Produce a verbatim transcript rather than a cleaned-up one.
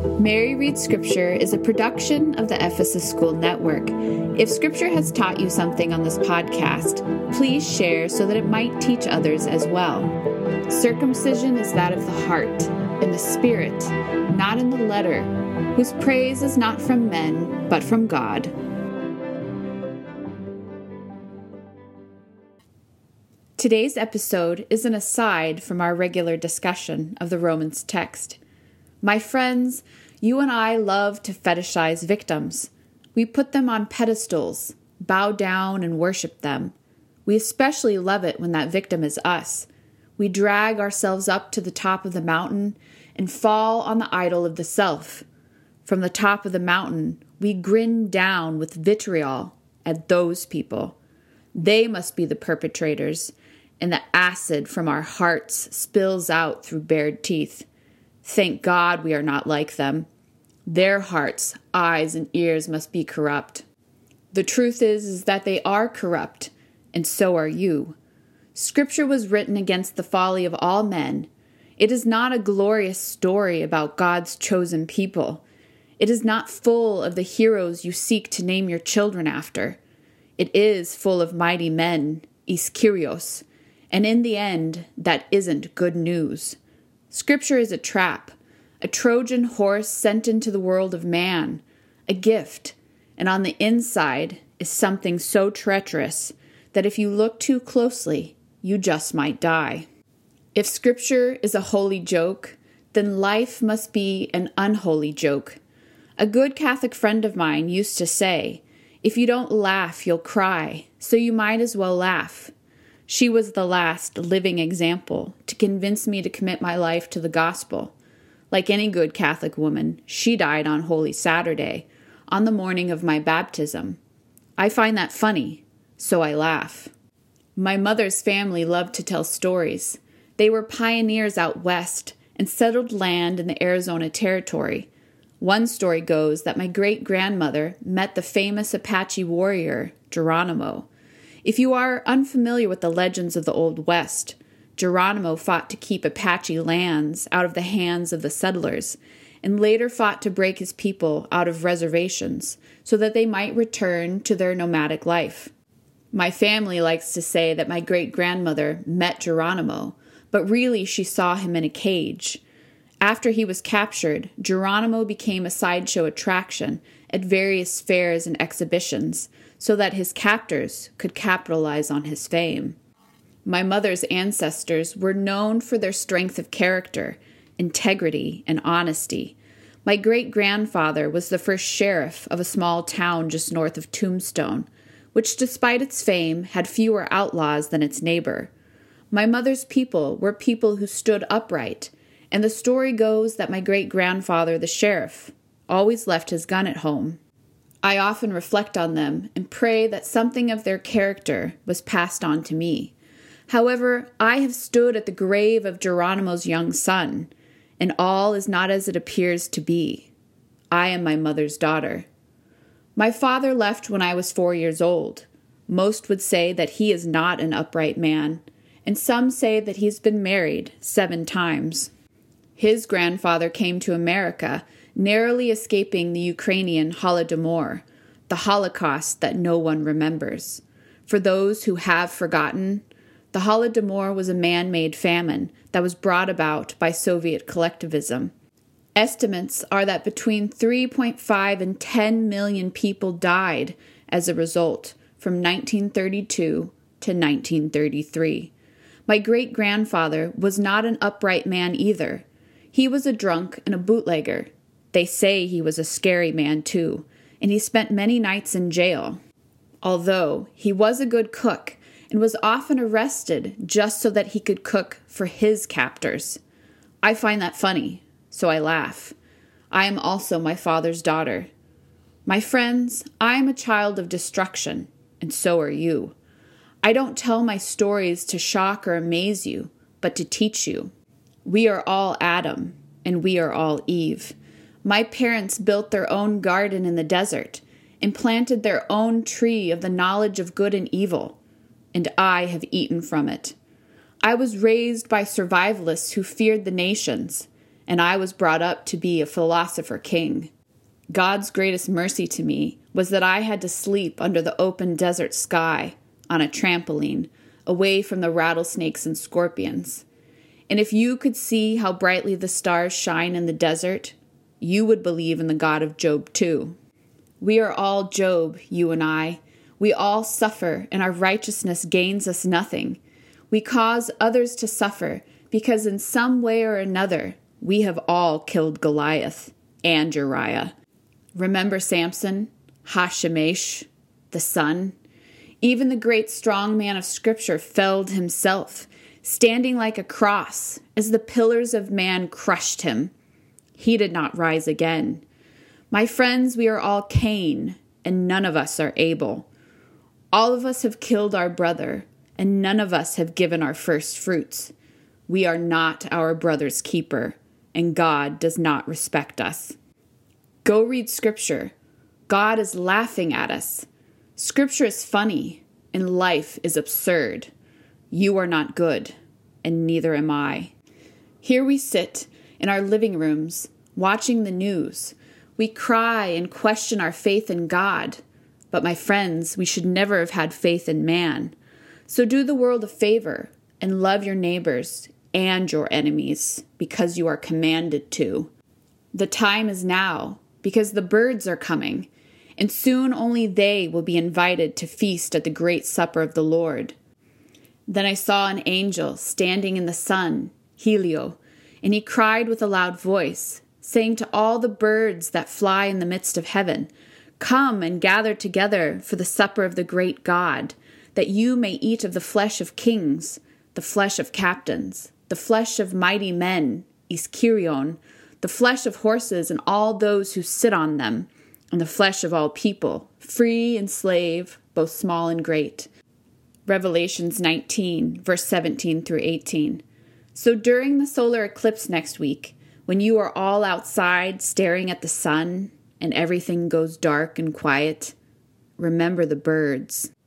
Mary Reads Scripture is a production of the Ephesus School Network. If Scripture has taught you something on this podcast, please share so that it might teach others as well. Circumcision is that of the heart, in the spirit, not in the letter, whose praise is not from men, but from God. Today's episode is an aside from our regular discussion of the Romans text. My friends, you and I love to fetishize victims. We put them on pedestals, bow down and worship them. We especially love it when that victim is us. We drag ourselves up to the top of the mountain and fall on the idol of the self. From the top of the mountain, we grin down with vitriol at those people. They must be the perpetrators, and the acid from our hearts spills out through bared teeth. Thank God we are not like them. Their hearts, eyes, and ears must be corrupt. The truth is, is that they are corrupt, and so are you. Scripture was written against the folly of all men. It is not a glorious story about God's chosen people. It is not full of the heroes you seek to name your children after. It is full of mighty men, ischyrios, and in the end, that isn't good news. Scripture is a trap, a Trojan horse sent into the world of man, a gift, and on the inside is something so treacherous that if you look too closely, you just might die. If Scripture is a holy joke, then life must be an unholy joke. A good Catholic friend of mine used to say, if you don't laugh, you'll cry, so you might as well laugh. She was the last living example to convince me to commit my life to the gospel. Like any good Catholic woman, she died on Holy Saturday, on the morning of my baptism. I find that funny, so I laugh. My mother's family loved to tell stories. They were pioneers out west and settled land in the Arizona Territory. One story goes that my great-grandmother met the famous Apache warrior, Geronimo. If you are unfamiliar with the legends of the Old West, Geronimo fought to keep Apache lands out of the hands of the settlers, and later fought to break his people out of reservations so that they might return to their nomadic life. My family likes to say that my great-grandmother met Geronimo, but really she saw him in a cage. After he was captured, Geronimo became a sideshow attraction at various fairs and exhibitions, so that his captors could capitalize on his fame. My mother's ancestors were known for their strength of character, integrity, and honesty. My great-grandfather was the first sheriff of a small town just north of Tombstone, which despite its fame had fewer outlaws than its neighbor. My mother's people were people who stood upright, and the story goes that my great-grandfather, the sheriff, always left his gun at home. I often reflect on them and pray that something of their character was passed on to me. However, I have stood at the grave of Geronimo's young son, and all is not as it appears to be. I am my mother's daughter. My father left when I was four years old. Most would say that he is not an upright man, and some say that he's been married seven times. His grandfather came to America, narrowly escaping the Ukrainian Holodomor, the Holocaust that no one remembers. For those who have forgotten, the Holodomor was a man-made famine that was brought about by Soviet collectivism. Estimates are that between three point five and ten million people died as a result from nineteen thirty-two to nineteen thirty-three. My great-grandfather was not an upright man either. He was a drunk and a bootlegger. They say he was a scary man, too, and he spent many nights in jail. Although he was a good cook and was often arrested just so that he could cook for his captors. I find that funny, so I laugh. I am also my father's daughter. My friends, I am a child of destruction, and so are you. I don't tell my stories to shock or amaze you, but to teach you. We are all Adam, and we are all Eve. My parents built their own garden in the desert and planted their own tree of the knowledge of good and evil, and I have eaten from it. I was raised by survivalists who feared the nations, and I was brought up to be a philosopher king. God's greatest mercy to me was that I had to sleep under the open desert sky on a trampoline, away from the rattlesnakes and scorpions. And if you could see how brightly the stars shine in the desert, you would believe in the God of Job too. We are all Job, you and I. We all suffer, and our righteousness gains us nothing. We cause others to suffer because in some way or another, we have all killed Goliath and Uriah. Remember Samson, Hashemesh, the sun? Even the great strong man of Scripture felled himself, standing like a cross as the pillars of man crushed him. He did not rise again. My friends, we are all Cain, and none of us are Abel. All of us have killed our brother, and none of us have given our first fruits. We are not our brother's keeper, and God does not respect us. Go read Scripture. God is laughing at us. Scripture is funny, and life is absurd. You are not good, and neither am I. Here we sit in our living rooms, watching the news. We cry and question our faith in God. But my friends, we should never have had faith in man. So do the world a favor and love your neighbors and your enemies because you are commanded to. The time is now because the birds are coming, and soon only they will be invited to feast at the great supper of the Lord. Then I saw an angel standing in the sun, Helio, and he cried with a loud voice, saying to all the birds that fly in the midst of heaven, "Come and gather together for the supper of the great God, that you may eat of the flesh of kings, the flesh of captains, the flesh of mighty men, Ischirion, the flesh of horses and all those who sit on them, and the flesh of all people, free and slave, both small and great." Revelations nineteen, verse seventeen through eighteen. So during the solar eclipse next week, when you are all outside staring at the sun and everything goes dark and quiet, remember the birds.